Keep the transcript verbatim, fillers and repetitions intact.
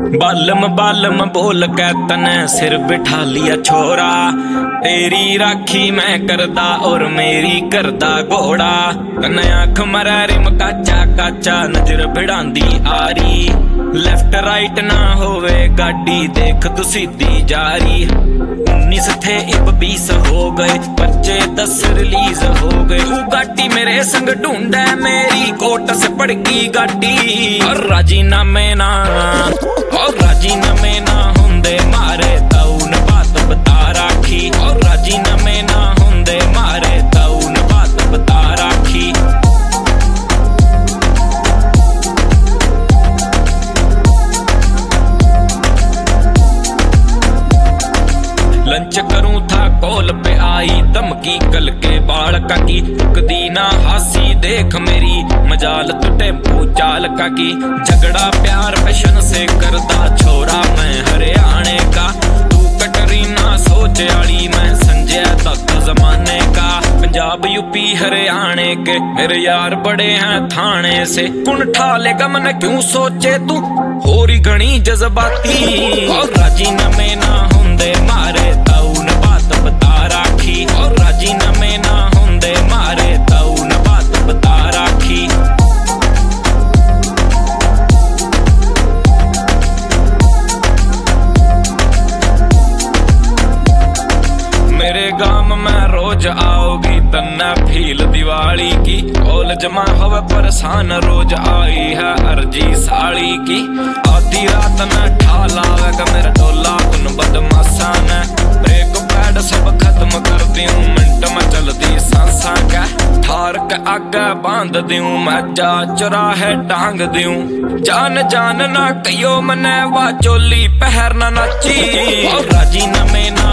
बालम बालम बोल के तने सिर बिठा लिया छोरा, तेरी राखी मैं करदा और मेरी करदा घोड़ा। तने आंख मरा रिम काचा काचा नजर भिड़ांदी आरी, लेफ्ट राइट ना होवे गाड़ी देख तू सीधी जारी। उन्नीस थे इब बीस हो गए, बच्चे दस रिलीज हो गए। वो गाड़ी मेरे संग ढूंढे मेरी कोट से पड़ गई गाड़ी। और राजीनामे ना और राजीनामे ना हुंदे मारे तऊन बात बता राखी। और राजीनामे ना हुंदे मारे तऊन बात बता राखी। लंच करूं था कॉल पे आई धमकी, कल के बालका की रुकदी ना हासी देख मेरी मजाल तो टेम्पू चालका की। झगड़ा प्यार पैशन से करदा छोरा मैं हरियाणे का, तू कटरीना सोच आली मैं संजय दत्त जमाने का। पंजाब यूपी हरियाणे के मेरे यार बड़े हैं थाने से, कुन ठा लेगा मन क्यों सोचे तू होरी घनी जज्बाती। और राजीनामे ना हुंदे मारे तऊन बात बता राखी। और राजीनामे ना हुंदे मारे तऊन बात बता राखी। मेरे गांव में रोज आओगी तन्ना फील दिवाली की, कॉलेज में हवे परेशान रोज आई है अर्जी साड़ी की। आधी रात में ठाल आवेगा मेरा डोला उन बदमाशा ने, ब्रेक पैड सब खत्म कर दूं मिनट में चलती सांसा का। ठार के आगे बांध दूं मैं जा चौराहे टांग दूं, जान जान ना कहियो मने वा चोली पहर ना नाची। और राजीनामे ना